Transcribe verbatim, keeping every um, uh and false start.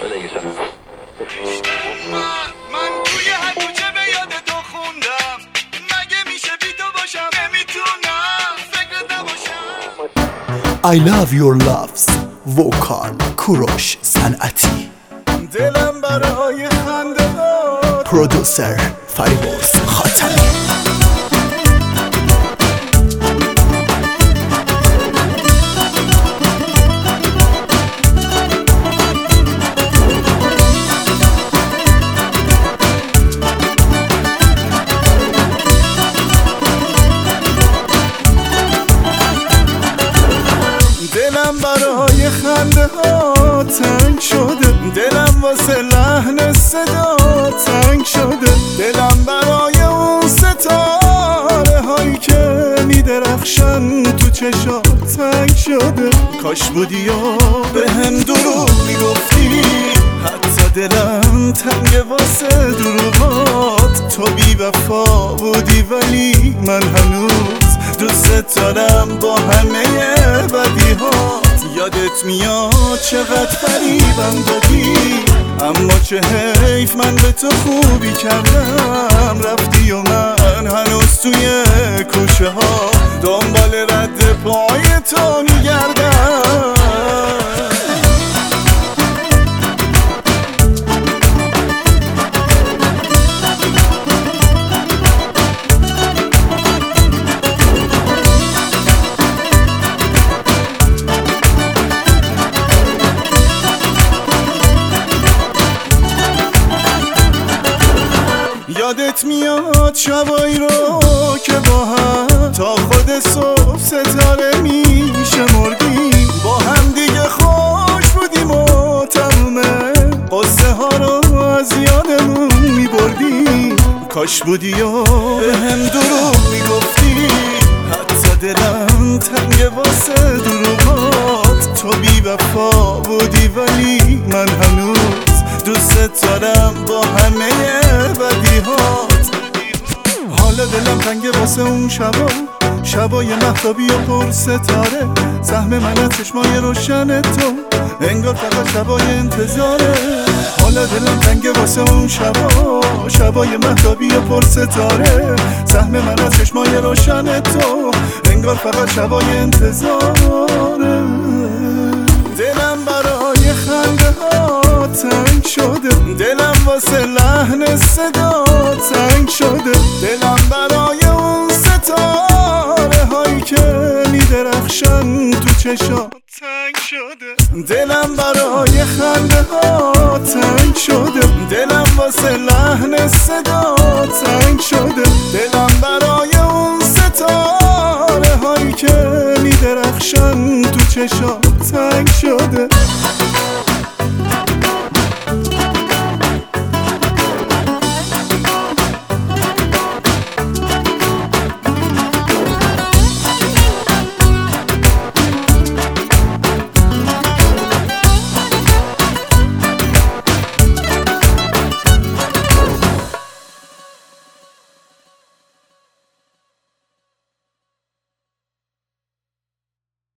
من توی هر کوچه به یاد تو خوندم، مگه میشه بی تو باشم؟ نمیتونم فکرت نباشم. I love your loves وکال کوروش صنعتی، دلم برای خنده ها، پرودوسر فریبرز خاتمی. دلم برای خنده ها تنگ شده، دلم واسه لحن صدا تنگ شده، دلم برای اون ستاره هایی که میدرخشن تو چشات تنگ شده. کاش بودی و به هم دروغ میگفتی، حتی دلم تنگ واسه دروغات. تو بی وفا بودی ولی من هنوز دوست دارم با همه بدیهات. یادت میاد چقدر فریبم دادی، اما چه حیف من به تو خوبی کردم. رفتی و من هنوز توی کوچه ها دنبال رد پای تو میگردم. یادت میاد شبایی رو که با هم تا خود صبح ستاره میشمردیم، با هم دیگه خوش بودیم و تمومه قصه ها رو از یادمون میبردیم. کاش بودی و به هم دروغ میگفتی، حتی دلم تنگ واسه دروغات. تو بی وفا بودی ولی من هنوز دوست دارم با همه بدیهات. حالا دلم تنگ واسه اون شبا، شبای مهتابی و پر ستاره. سهم من از چشمای روشن تو انگار فقط شبای انتظاره. حالا دلم تنگ واسه اون شبا، شبای مهتابی و پر ستاره. سهم من از چشمای روشن تو انگار فقط شبای انتظاره. دلم برای خنده ها تنگ شده، دلم واسه لحن صدا تنگ شده، دلم برای اون ستاره هایی که میدرخشن تو چشات تنگ شده. دلم برای خنده ها تنگ شده، دلم واسه لحن صدا تنگ شده، دلم برای اون ستاره هایی که میدرخشن تو چشات تنگ شده.